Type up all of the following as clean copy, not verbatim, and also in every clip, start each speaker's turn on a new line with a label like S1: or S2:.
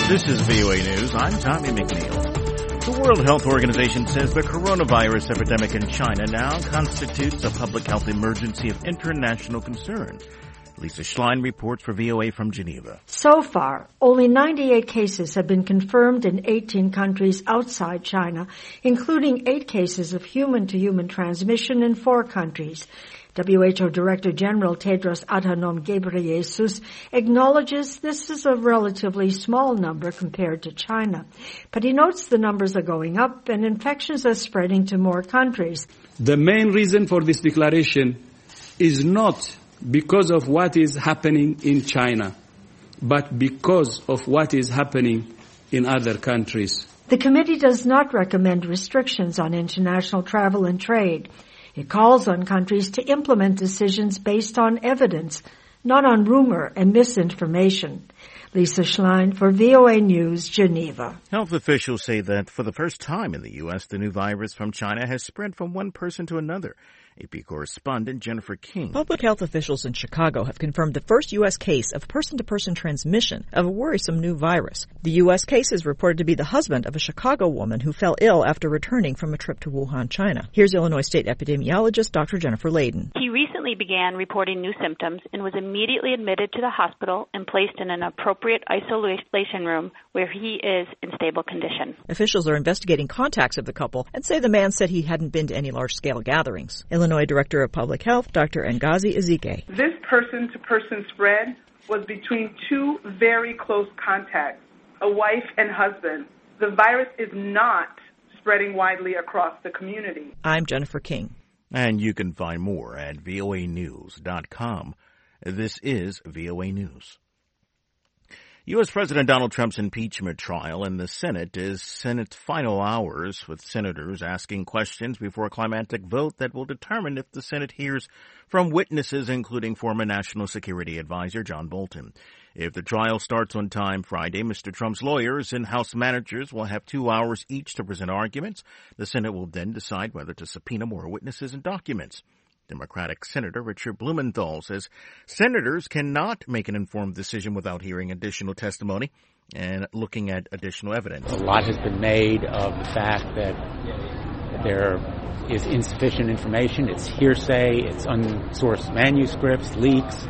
S1: This is VOA News. I'm Tommy McNeil. The World Health Organization says the coronavirus epidemic in China now constitutes a public health emergency of international concern. Lisa Schlein reports for VOA from Geneva.
S2: So far, only 98 cases have been confirmed in 18 countries outside China, including 8 cases of human-to-human transmission in 4 countries. WHO Director General Tedros Adhanom Ghebreyesus acknowledges this is a relatively small number compared to China. But he notes the numbers are going up and infections are spreading to more countries.
S3: The main reason for this declaration is not because of what is happening in China, but because of what is happening in other countries.
S2: The committee does not recommend restrictions on international travel and trade. It calls on countries to implement decisions based on evidence, not on rumor and misinformation. Lisa Schlein for VOA News, Geneva.
S1: Health officials say that for the first time in the U.S., the new virus from China has spread from one person to another. AP correspondent Jennifer King.
S4: Public health officials in Chicago have confirmed the first U.S. case of person-to-person transmission of a worrisome new virus. The U.S. case is reported to be the husband of a Chicago woman who fell ill after returning from a trip to Wuhan, China. Here's Illinois State epidemiologist Dr. Jennifer Layden.
S5: He recently began reporting new symptoms and was immediately admitted to the hospital and placed in an appropriate isolation room where he is in stable condition.
S4: Officials are investigating contacts of the couple and say the man said he hadn't been to any large-scale gatherings. Illinois Director of Public Health, Dr. Ngozi Ezike.
S6: This person-to-person spread was between 2 very close contacts, a wife and husband. The virus is not spreading widely across the community.
S4: I'm Jennifer King.
S1: And you can find more at voanews.com. This is VOA News. U.S. President Donald Trump's impeachment trial in the Senate is in its final hours, with senators asking questions before a climactic vote that will determine if the Senate hears from witnesses, including former National Security Advisor John Bolton. If the trial starts on time Friday, Mr. Trump's lawyers and House managers will have 2 hours each to present arguments. The Senate will then decide whether to subpoena more witnesses and documents. Democratic Senator Richard Blumenthal says senators cannot make an informed decision without hearing additional testimony and looking at additional evidence.
S7: A lot has been made of the fact that there is insufficient information. It's hearsay, it's unsourced manuscripts, leaks.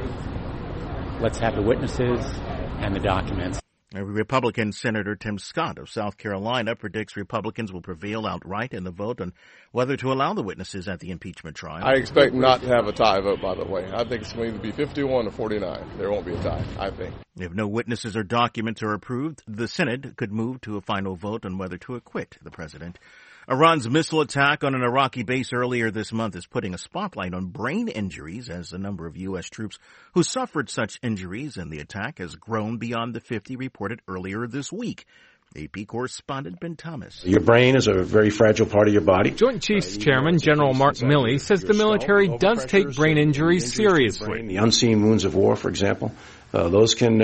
S7: Let's have the witnesses and the documents.
S1: Republican Senator Tim Scott of South Carolina predicts Republicans will prevail outright in the vote on whether to allow the witnesses at the impeachment trial.
S8: I expect not to have a tie vote, by the way. I think it's going to be 51 to 49. There won't be a tie, I think.
S1: If no witnesses or documents are approved, the Senate could move to a final vote on whether to acquit the president. Iran's missile attack on an Iraqi base earlier this month is putting a spotlight on brain injuries as the number of U.S. troops who suffered such injuries in the attack has grown beyond the 50 reported earlier this week. AP correspondent Ben Thomas.
S9: Your brain is a very fragile part of your body.
S10: Joint Chiefs Chairman General Mark Milley says the military does take brain injuries seriously.
S9: The unseen wounds of war, for example, those can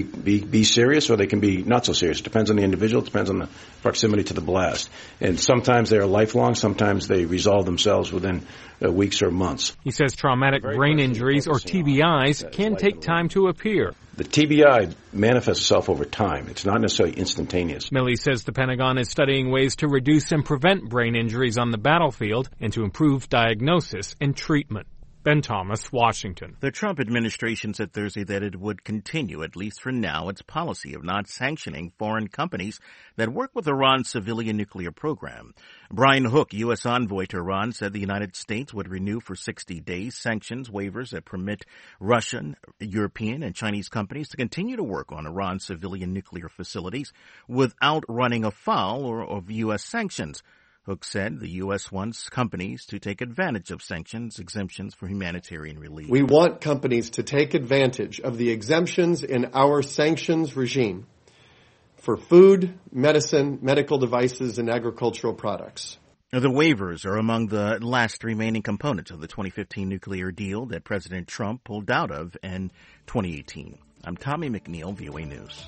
S9: be serious or they can be not so serious. It depends on the individual. It depends on the proximity to the blast. And sometimes they are lifelong. Sometimes they resolve themselves within weeks or months.
S10: He says traumatic brain injuries, or TBIs, can take time to appear.
S9: The TBI manifests itself over time. It's not necessarily instantaneous.
S10: Milley says the Pentagon is studying ways to reduce and prevent brain injuries on the battlefield and to improve diagnosis and treatment. Ben Thomas, Washington.
S1: The Trump administration said Thursday that it would continue, at least for now, its policy of not sanctioning foreign companies that work with Iran's civilian nuclear program. Brian Hook, U.S. envoy to Iran, said the United States would renew for 60 days sanctions waivers that permit Russian, European, and Chinese companies to continue to work on Iran's civilian nuclear facilities without running afoul of U.S. sanctions. Hook said the U.S. wants companies to take advantage of sanctions exemptions for humanitarian relief.
S11: We want companies to take advantage of the exemptions in our sanctions regime for food, medicine, medical devices, and agricultural products.
S1: The waivers are among the last remaining components of the 2015 nuclear deal that President Trump pulled out of in 2018. I'm Tommy McNeil, VOA News.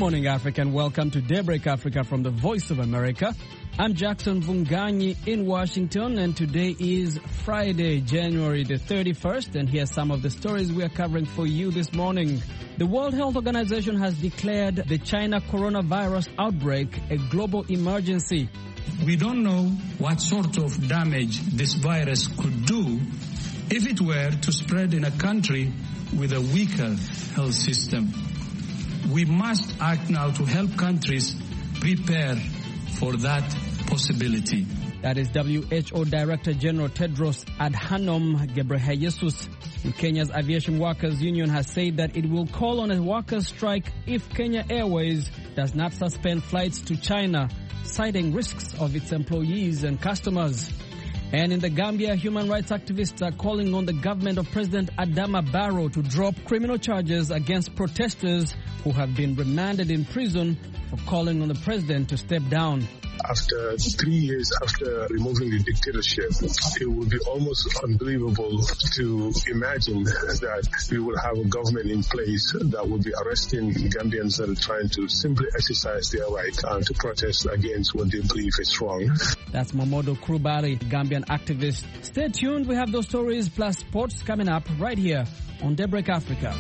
S12: morning, Africa, and welcome to Daybreak Africa from the Voice of America. I'm Jackson Vunganyi in Washington, and today is Friday, January the 31st, and here's some of the stories we are covering for you this morning. The World Health Organization has declared the China coronavirus outbreak a global emergency.
S3: We don't know what sort of damage this virus could do if it were to spread in a country with a weaker health system. We must act now to help countries prepare for that possibility.
S12: That is WHO Director General Tedros Adhanom Ghebreyesus. And Kenya's Aviation Workers Union has said that it will call on a workers' strike if Kenya Airways does not suspend flights to China, citing risks of its employees and customers. And in the Gambia, human rights activists are calling on the government of President Adama Barrow to drop criminal charges against protesters who have been remanded in prison for calling on the president to step down.
S13: After 3 years after removing the dictatorship, it would be almost unbelievable to imagine that we will have a government in place that will be arresting Gambians that are trying to simply exercise their right to protest against what they believe is wrong.
S12: That's Momodo Krubari, Gambian activist. Stay tuned. We have those stories plus sports coming up right here on Daybreak Africa.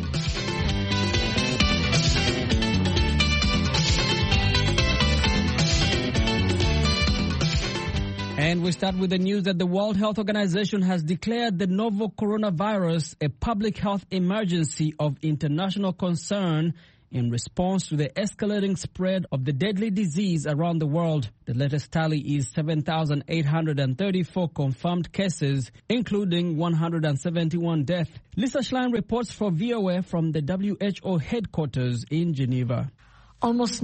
S12: And we start with the news that the World Health Organization has declared the novel coronavirus a public health emergency of international concern in response to the escalating spread of the deadly disease around the world. The latest tally is 7,834 confirmed cases, including 171 deaths. Lisa Schlein reports for VOA from the WHO headquarters in Geneva.
S2: Almost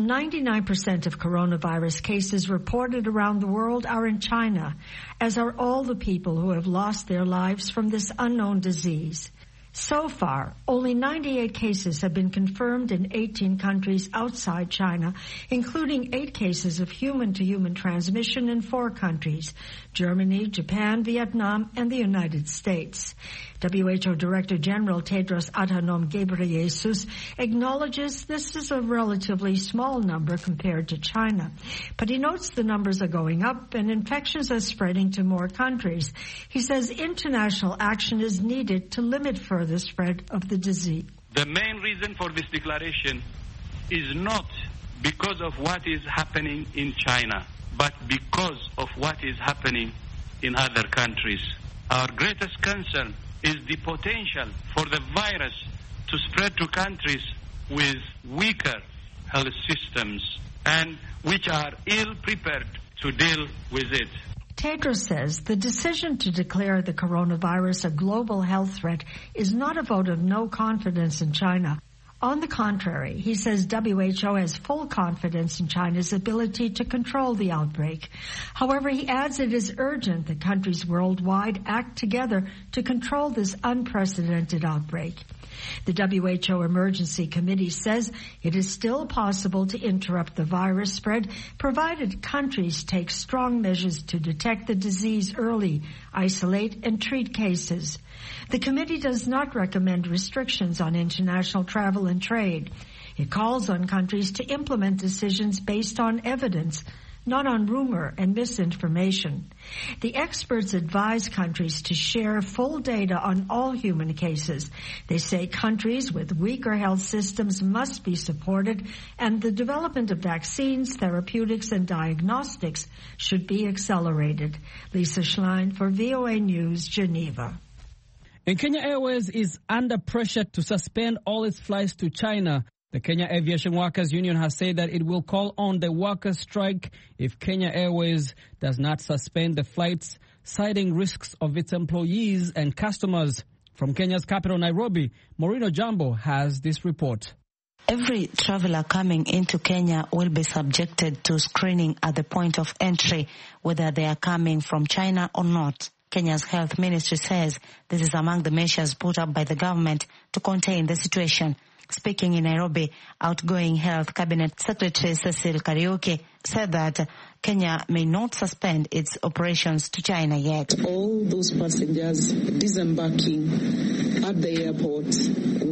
S2: 99% of coronavirus cases reported around the world are in China, as are all the people who have lost their lives from this unknown disease. So far, only 98 cases have been confirmed in 18 countries outside China, including 8 cases of human-to-human transmission in 4 countries: Germany, Japan, Vietnam, and the United States. WHO Director General Tedros Adhanom Ghebreyesus acknowledges this is a relatively small number compared to China, but he notes the numbers are going up and infections are spreading to more countries. He says international action is needed to limit further spread of the disease.
S3: The main reason for this declaration is not because of what is happening in China, but because of what is happening in other countries. Our greatest concern is the potential for the virus to spread to countries with weaker health systems and which are ill-prepared to deal with it.
S2: Tedros says the decision to declare the coronavirus a global health threat is not a vote of no confidence in China. On the contrary, he says WHO has full confidence in China's ability to control the outbreak. However, he adds it is urgent that countries worldwide act together to control this unprecedented outbreak. The WHO Emergency Committee says it is still possible to interrupt the virus spread, provided countries take strong measures to detect the disease early, isolate, and treat cases. The committee does not recommend restrictions on international travel and trade. It calls on countries to implement decisions based on evidence, not on rumor and misinformation. The experts advise countries to share full data on all human cases. They say countries with weaker health systems must be supported, and the development of vaccines, therapeutics, and diagnostics should be accelerated. Lisa Schlein for VOA News, Geneva.
S12: And Kenya Airways is under pressure to suspend all its flights to China. The Kenya Aviation Workers Union has said that it will call on the workers' strike if Kenya Airways does not suspend the flights, citing risks of its employees and customers. From Kenya's capital, Nairobi, Morino Jambo has this report.
S14: Every traveler coming into Kenya will be subjected to screening at the point of entry, whether they are coming from China or not. Kenya's health ministry says this is among the measures put up by the government to contain the situation. Speaking in Nairobi, outgoing Health Cabinet Secretary Cecil Kariuki said that Kenya may not suspend its operations to China yet.
S15: All those passengers disembarking at the airport will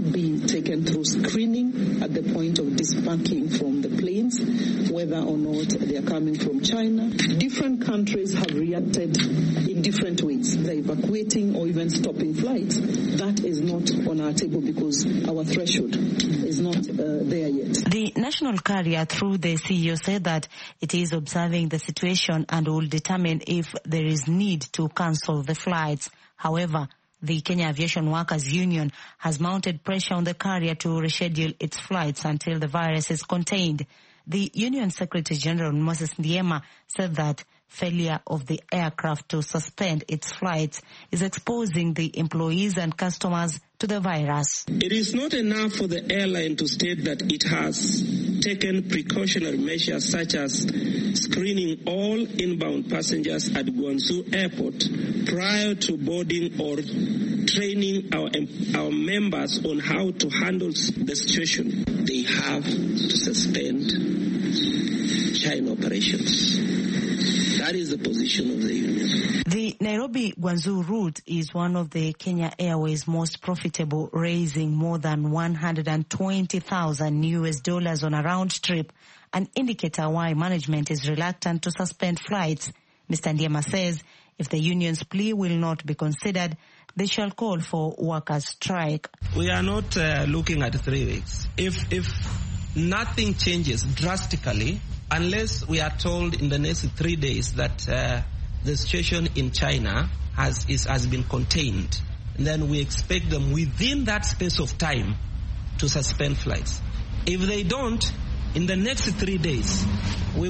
S15: should be taken through screening at the point of disembarking from the planes, whether or not they are coming from China. Different countries have reacted in different ways. They're evacuating or even stopping flights. That is not on our table because our threshold is not there yet.
S14: The national carrier, through the CEO, said that it is observing the situation and will determine if there is need to cancel the flights. However, the Kenya Aviation Workers Union has mounted pressure on the carrier to reschedule its flights until the virus is contained. The Union Secretary General Moses Ndiema said that failure of the aircraft to suspend its flights is exposing the employees and customers to the virus.
S16: It is not enough for the airline to state that it has taken precautionary measures such as screening all inbound passengers at Guangzhou Airport prior to boarding or training our members on how to handle the situation. They have to suspend China operations. That is the position of the union.
S14: The Nairobi-Guangzhou route is one of the Kenya Airways most profitable, raising more than $120,000 on a round trip, an indicator why management is reluctant to suspend flights. Mr. Ndiema says if the union's plea will not be considered, they shall call for workers' strike.
S16: We are not looking at 3 weeks. If nothing changes drastically, unless we are told in the next 3 days that the situation in China has been contained, then we expect them within that space of time to suspend flights. If they don't, in the next 3 days, we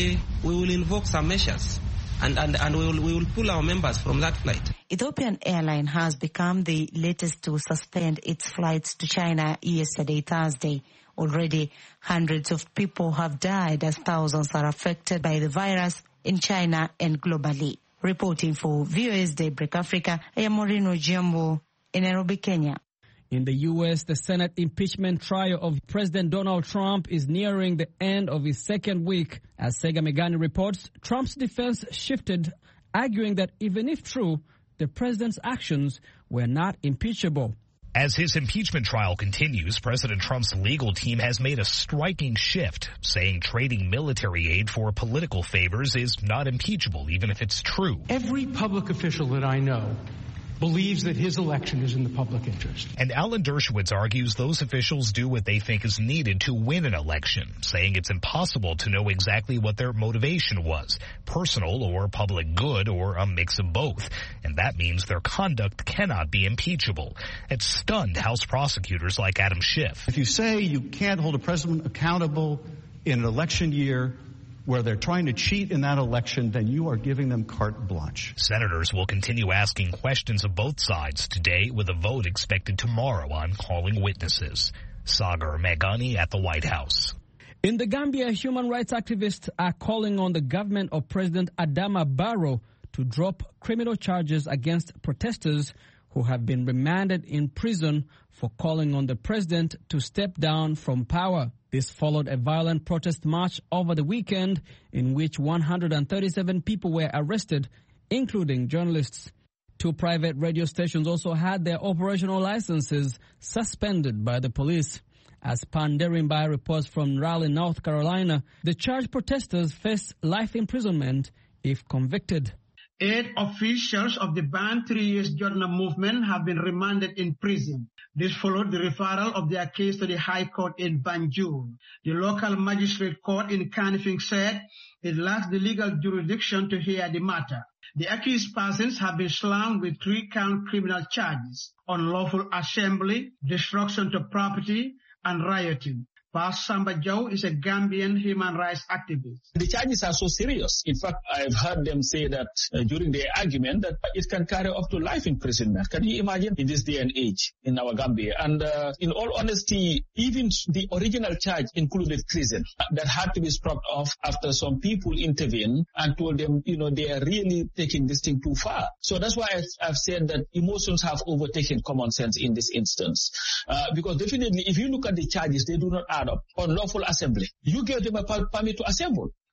S16: will invoke some measures and we will pull our members from that flight.
S14: Ethiopian Airline has become the latest to suspend its flights to China yesterday, Thursday. Already, hundreds of people have died as thousands are affected by the virus in China and globally. Reporting for VOA's Daybreak Africa, I am Moreno Giambo in Nairobi, Kenya.
S12: In the U.S., the Senate impeachment trial of President Donald Trump is nearing the end of its second week. As Sega Megani reports, Trump's defense shifted, arguing that even if true, the president's actions were not impeachable.
S17: As his impeachment trial continues, President Trump's legal team has made a striking shift, saying trading military aid for political favors is not impeachable, even if it's true.
S18: Every public official that I know believes that his election is in the public interest.
S17: And Alan Dershowitz argues those officials do what they think is needed to win an election, saying it's impossible to know exactly what their motivation was, personal or public good or a mix of both. And that means their conduct cannot be impeachable. It stunned House prosecutors like Adam Schiff.
S19: If you say you can't hold a president accountable in an election year where they're trying to cheat in that election, then you are giving them carte blanche.
S17: Senators will continue asking questions of both sides today, with a vote expected tomorrow on calling witnesses. Sagar Megani at the White House.
S12: In the Gambia, human rights activists are calling on the government of President Adama Barrow to drop criminal charges against protesters who have been remanded in prison for calling on the president to step down from power. This followed a violent protest march over the weekend in which 137 people were arrested, including journalists. 2 private radio stations also had their operational licenses suspended by the police. As Panderimbai reports from Raleigh, North Carolina, the charged protesters face life imprisonment if convicted.
S20: 8 officials of the banned 3 years Jodna movement have been remanded in prison. This followed the referral of their case to the High Court in Banjul. The local magistrate court in Kanifing said it lacks the legal jurisdiction to hear the matter. The accused persons have been slammed with 3-count criminal charges: unlawful assembly, destruction to property, and rioting. Pas Samba Joe is a Gambian human rights activist.
S21: The charges are so serious. In fact, I've heard them say that during their argument that it can carry up to life imprisonment. Can you imagine in this day and age in our Gambia? And in all honesty, even the original charge included treason that had to be struck off after some people intervened and told them, they are really taking this thing too far. So that's why I've said that emotions have overtaken common sense in this instance. Because definitely, if you look at the charges, they do not add up. Unlawful assembly. You gave them a permit to assemble.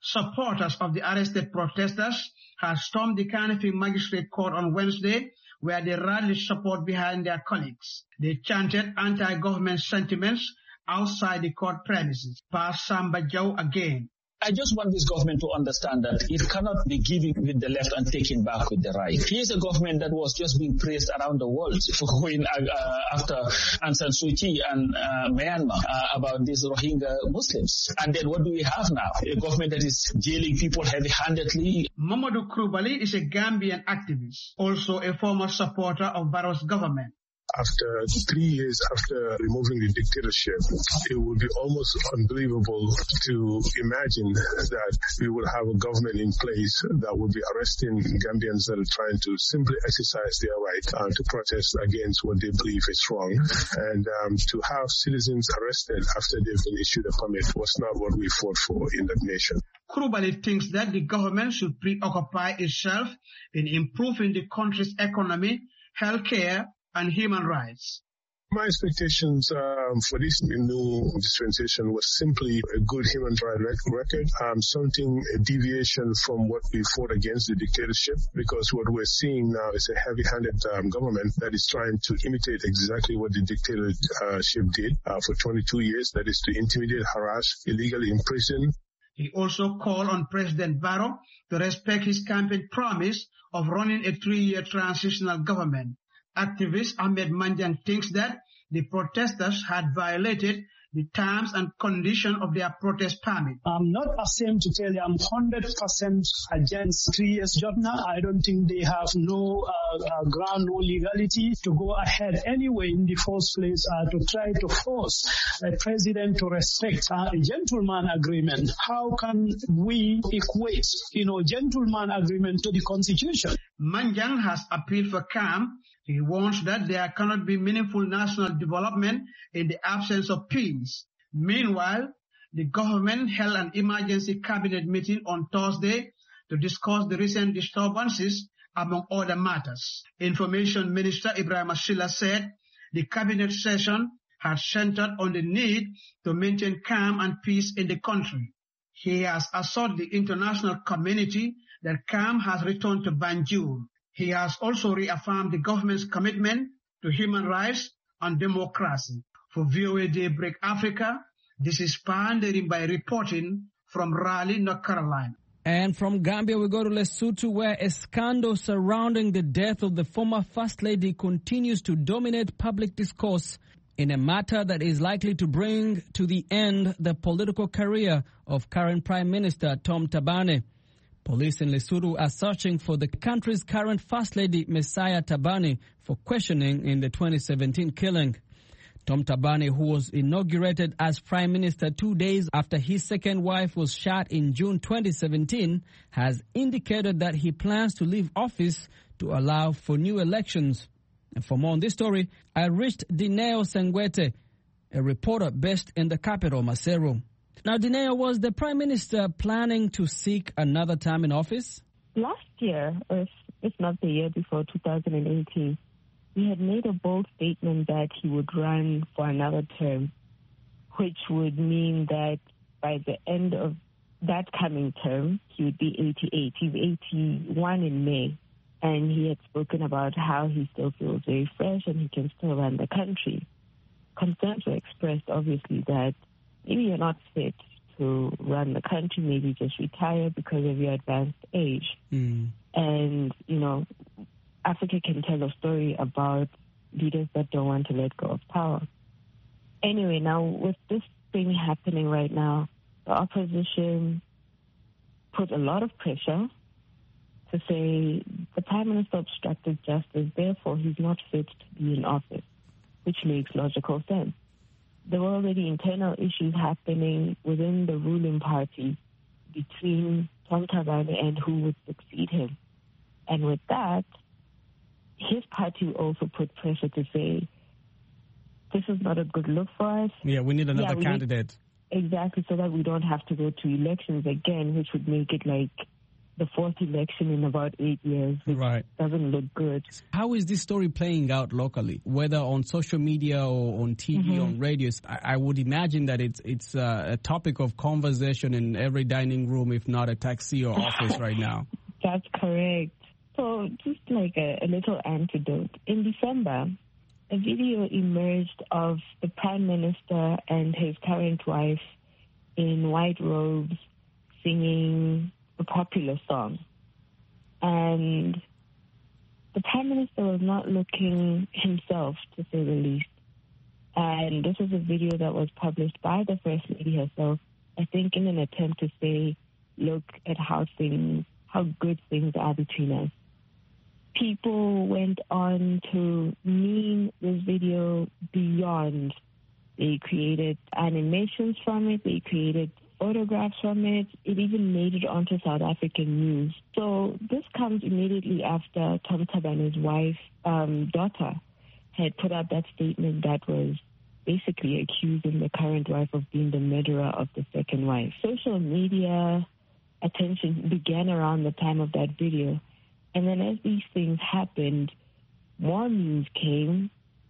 S20: Supporters of the arrested protesters have stormed the Kanifing Magistrate Court on Wednesday, where they rallied support behind their colleagues. They chanted anti-government sentiments outside the court premises. Pa Samba Jau again.
S21: I just want this government to understand that it cannot be giving with the left and taking back with the right. Here's a government that was just being praised around the world for going after Aung San Suu Kyi and Myanmar about these Rohingya Muslims. And then what do we have now? A government that is jailing people heavy-handedly.
S20: Mamadou Krubali is a Gambian activist, also a former supporter of Barrow's government.
S13: After 3 years after removing the dictatorship, it would be almost unbelievable to imagine that we would have a government in place that would be arresting Gambians that are trying to simply exercise their right to protest against what they believe is wrong. And to have citizens arrested after they've been issued a permit was not what we fought for in that nation.
S20: Krubali thinks that the government should preoccupy itself in improving the country's economy, healthcare, and human rights.
S13: My expectations for this new dispensation was simply a good human rights record, a deviation from what we fought against the dictatorship, because what we're seeing now is a heavy-handed government that is trying to imitate exactly what the dictatorship did for 22 years, that is to intimidate, harass, illegally imprison.
S20: He also called on President Barrow to respect his campaign promise of running a 3-year transitional government. Activist Ahmed Manjang thinks that the protesters had violated the terms and conditions of their protest permit.
S5: I'm not ashamed to tell you I'm 100% against 3 years job now. I don't think they have no ground, no legality to go ahead anyway in the first place to try to force a president to respect a gentleman agreement. How can we equate, gentleman agreement to the constitution?
S20: Manjang has appealed for calm. He warns that there cannot be meaningful national development in the absence of peace. Meanwhile, the government held an emergency cabinet meeting on Thursday to discuss the recent disturbances, among other matters. Information Minister Ibrahim Asila said the cabinet session had centered on the need to maintain calm and peace in the country. He has assured the international community that calm has returned to Banjul. He has also reaffirmed the government's commitment to human rights and democracy. For VOA Daybreak Africa, this is Pandering by reporting from Raleigh, North Carolina.
S12: And from Gambia, we go to Lesotho, where a scandal surrounding the death of the former First Lady continues to dominate public discourse in a matter that is likely to bring to the end the political career of current Prime Minister Tom Tabane. Police in Lesotho are searching for the country's current First Lady, Messiah Tabane, for questioning in the 2017 killing. Tom Tabane, who was inaugurated as Prime Minister 2 days after his second wife was shot in June 2017, has indicated that he plans to leave office to allow for new elections. And for more on this story, I reached Dineo Sengwete, a reporter based in the capital, Maseru. Now, Dineo, was the Prime Minister planning to seek another term in office?
S22: Last year, if not the year before, 2018, he had made a bold statement that he would run for another term, which would mean that by the end of that coming term, he would be 88. He's 81 in May, and he had spoken about how he still feels very fresh and he can still run the country. Concerns were expressed, obviously, that maybe you're not fit to run the country, maybe just retire because of your advanced age. And, Africa can tell a story about leaders that don't want to let go of power. Anyway, now with this thing happening right now, the opposition put a lot of pressure to say the Prime Minister obstructed justice, therefore he's not fit to be in office, which makes logical sense. There were already internal issues happening within the ruling party between Tom Tabane and who would succeed him. And with that, his party also put pressure to say, this is not a good look for us.
S12: Yeah, we need another candidate.
S22: Exactly, so that we don't have to go to elections again, which would make it like the fourth election in about 8 years, which doesn't look good.
S12: How is this story playing out locally, whether on social media or on TV, on radios? I would imagine that it's a topic of conversation in every dining room, if not a taxi or office right now.
S22: That's correct. So just like a little antidote. In December, a video emerged of the Prime Minister and his current wife in white robes singing a popular song. And the Prime Minister was not looking himself, to say the least. And this is a video that was published by the First Lady herself, I think in an attempt to say, look at how good things are between us. People went on to meme this video beyond. They created animations from it. They created photographs from it. It even made it onto South African news. So this comes immediately after Tom Thabane's wife, daughter, had put out that statement that was basically accusing the current wife of being the murderer of the second wife. Social media attention began around the time of that video. And then as these things happened, more news came,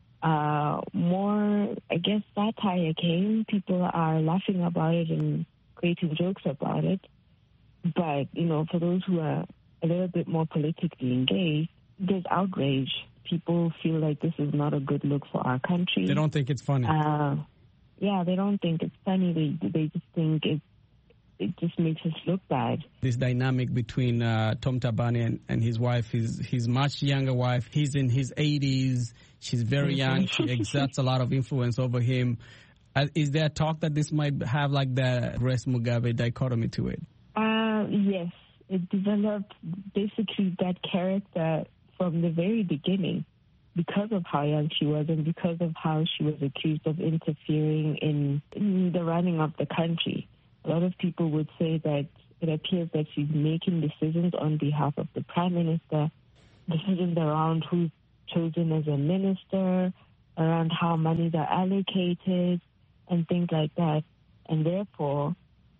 S22: more, I guess, satire came. People are laughing about it and creating jokes about it. But, for those who are a little bit more politically engaged, there's outrage. People feel like this is not a good look for our country.
S12: They don't think it's funny.
S22: They don't think it's funny. They just think it just makes us look bad.
S12: This dynamic between Tom Thabane and his wife, his much younger wife, he's in his 80s, she's very young, she exerts a lot of influence over him. Is there talk that this might have like the Grace Mugabe dichotomy to it?
S22: Yes, it developed basically that character from the very beginning because of how young she was and because of how she was accused of interfering in the running of the country. A lot of people would say that it appears that she's making decisions on behalf of the Prime Minister, decisions around who's chosen as a minister, around how monies are allocated, and things like that. And therefore,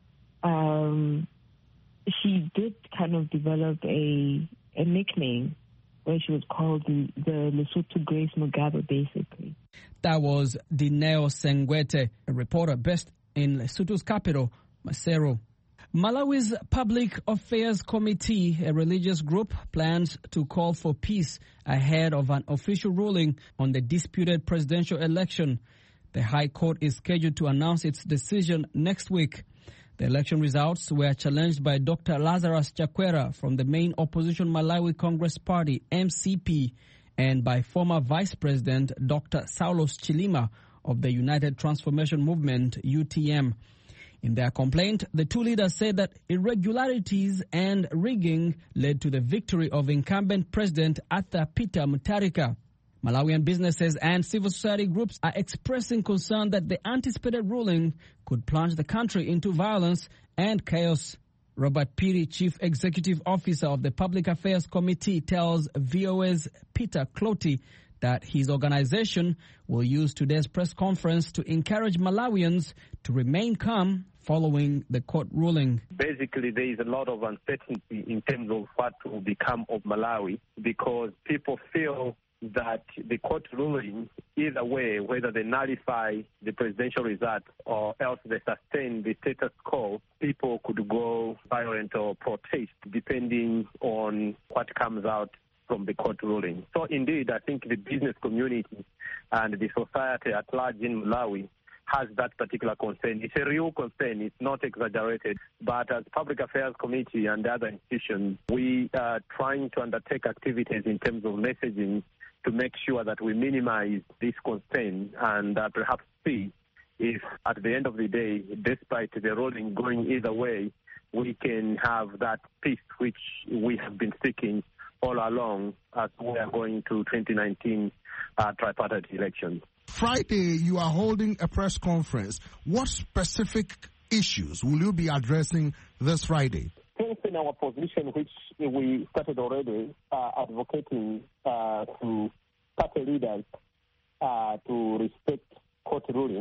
S22: she did kind of develop a nickname where she was called the Lesotho Grace Mugabe, basically.
S12: That was Dineo Sengwete, a reporter based in Lesotho's capital, Maseru. Malawi's Public Affairs Committee, a religious group, plans to call for peace ahead of an official ruling on the disputed presidential election. The High Court is scheduled to announce its decision next week. The election results were challenged by Dr. Lazarus Chakwera from the main opposition Malawi Congress Party, MCP, and by former Vice President Dr. Saulos Chilima of the United Transformation Movement, UTM. In their complaint, the two leaders said that irregularities and rigging led to the victory of incumbent President Arthur Peter Mutharika. Malawian businesses and civil society groups are expressing concern that the anticipated ruling could plunge the country into violence and chaos. Robert Piri, Chief Executive Officer of the Public Affairs Committee, tells VOA's Peter Clotty that his organization will use today's press conference to encourage Malawians to remain calm following the court ruling.
S4: Basically, there is a lot of uncertainty in terms of what will become of Malawi because people feel that the court ruling, either way, whether they nullify the presidential result or else they sustain the status quo, people could go violent or protest depending on what comes out from the court ruling. So indeed, I think the business community and the society at large in Malawi has that particular concern. It's a real concern. It's not exaggerated. But as Public Affairs Committee and other institutions, we are trying to undertake activities in terms of messaging to make sure that we minimize this concern and perhaps see if at the end of the day, despite the ruling going either way, we can have that peace which we have been seeking all along as we are going to 2019 tripartite elections.
S6: Friday, you are holding a press conference. What specific issues will you be addressing this Friday?
S4: In our position, which we started already advocating to party leaders to respect court rulings,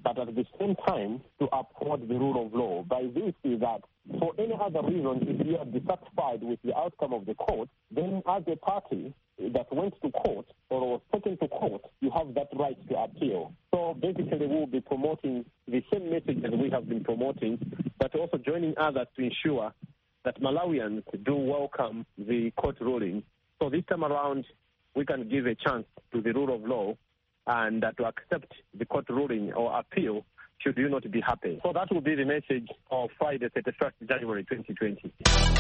S4: but at the same time to uphold the rule of law. By this is that for any other reason, if you are dissatisfied with the outcome of the court, then as a party that went to court or was taken to court, you have that right to appeal. So basically we'll be promoting the same message that we have been promoting, but also joining others to ensure that Malawians do welcome the court ruling. So this time around, we can give a chance to the rule of law and to accept the court ruling or appeal should you not be happy. So that will be the message of Friday, 31st January 2020.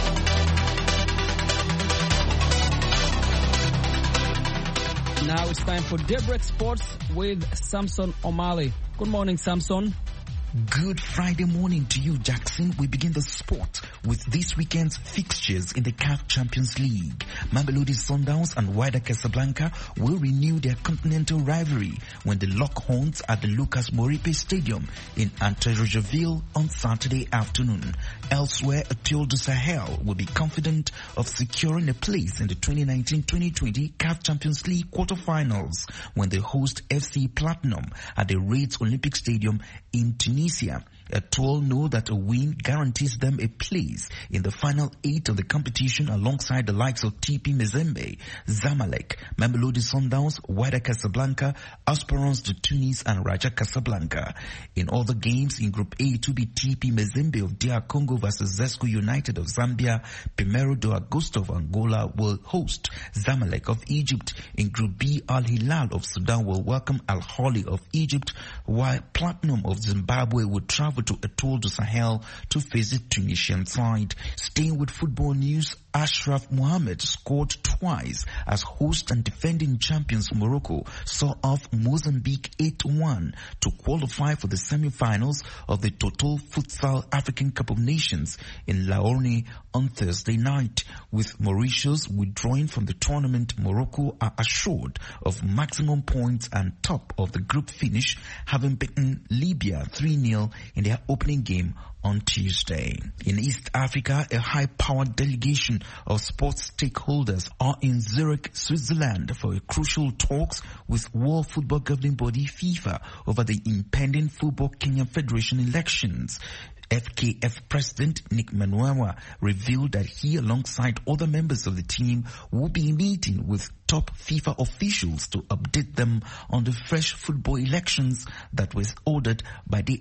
S12: Now it's time for Daybreak Sports with Samson Omali. Good morning, Samson.
S7: Good Friday morning to you, Jackson. We begin the sport with this weekend's fixtures in the CAF Champions League. Mamelodi Sundowns and Wydad Casablanca will renew their continental rivalry when they lock horns at the Lucas Moripe Stadium in Antarejotville on Saturday afternoon. Elsewhere, Etoile du Sahel will be confident of securing a place in the 2019-2020 CAF Champions League quarterfinals when they host FC Platinum at the Raids Olympic Stadium in Tunisia. Etoile know that a win guarantees them a place in the final 8 of the competition alongside the likes of TP Mazembe, Zamalek, Mamelodi Sundowns, Wydad Casablanca, Esperance de Tunis and Raja Casablanca. In other games in Group A, it will be TP Mazembe of DR Congo versus Zesco United of Zambia. Primero de Agosto of Angola will host Zamalek of Egypt. In Group B, Al Hilal of Sudan will welcome Al Ahly of Egypt, while Platinum of Zimbabwe will travel to Etoile du Sahel to face the Tunisian side. Staying with football news, Ashraf Mohamed scored twice as host and defending champions Morocco saw off Mozambique 8-1 to qualify for the semi-finals of the Total Futsal African Cup of Nations in Laorne on Thursday night. With Mauritius withdrawing from the tournament, Morocco are assured of maximum points and top of the group finish, having beaten Libya 3-0 in their opening game on Tuesday. In East Africa, a high-powered delegation of sports stakeholders are in Zurich, Switzerland for a crucial talks with World Football Governing Body FIFA over the impending Football Kenya Federation elections. FKF President Nick Manwawa revealed that he, alongside other members of the team, will be meeting with top FIFA officials to update them on the fresh football elections that was ordered by the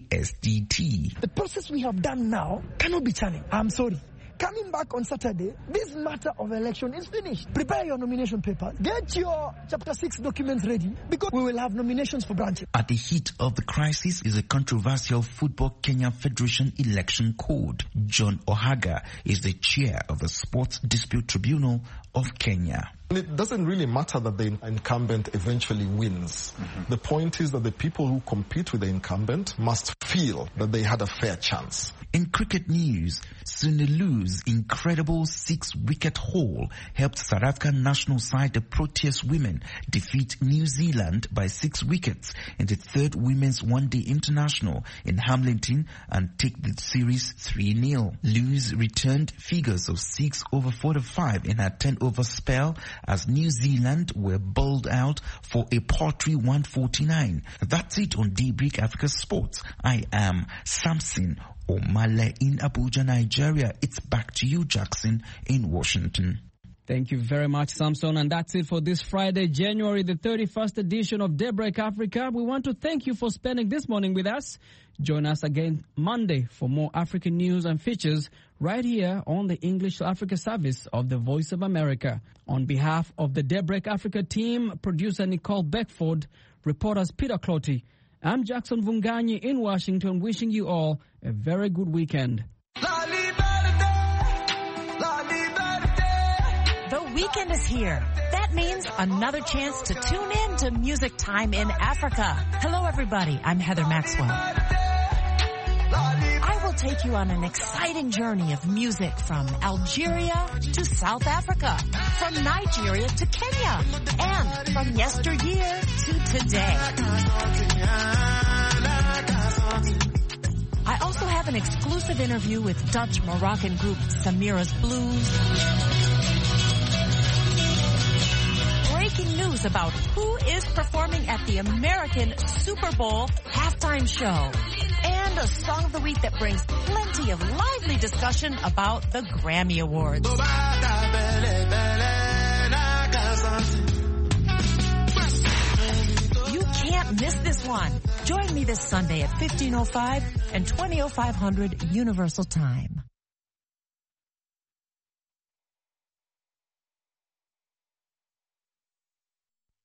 S7: SDT.
S8: The process we have done now cannot be challenged. I'm sorry. Coming back on Saturday, this matter of election is finished. Prepare your nomination papers. Get your Chapter 6 documents ready because we will have nominations for branches.
S7: At the heat of the crisis is a controversial Football Kenya Federation election code. John Ohaga is the chair of the Sports Dispute Tribunal of Kenya.
S23: It doesn't really matter that the incumbent eventually wins. The point is that the people who compete with the incumbent must feel that they had a fair chance.
S7: In cricket news, Sunilu's incredible 6-wicket haul helped South African national side the Proteas women defeat New Zealand by 6 wickets in the 3rd Women's One-Day International in Hamilton and take the series 3-0. Lu's returned figures of 6 over 45 in her 10-over spell as New Zealand were bowled out for a paltry 149. That's it on Daybreak Africa Sports. I am Samson Omale in Abuja, Nigeria. It's back to you, Jackson, in Washington.
S12: Thank you very much, Samson. And that's it for this Friday, January the 31st edition of Daybreak Africa. We want to thank you for spending this morning with us. Join us again Monday for more African news and features right here on the English to Africa service of the Voice of America. On behalf of the Daybreak Africa team, producer Nicole Beckford, reporters Peter Clotty, I'm Jackson Vunganyi in Washington, wishing you all a very good weekend.
S24: The weekend is here. That means another chance to tune in to Music Time in Africa. Hello, everybody. I'm Heather Maxwell. I will take you on an exciting journey of music from Algeria to South Africa, from Nigeria to Kenya, and from yesteryear to today. I also have an exclusive interview with Dutch Moroccan group Samira's Blues. Breaking news about who is performing at the American Super Bowl halftime halftime show. And a song of the week that brings plenty of lively discussion about the Grammy Awards. You can't miss this one. Join me this Sunday at 15:05 and 20:0500 Universal Time.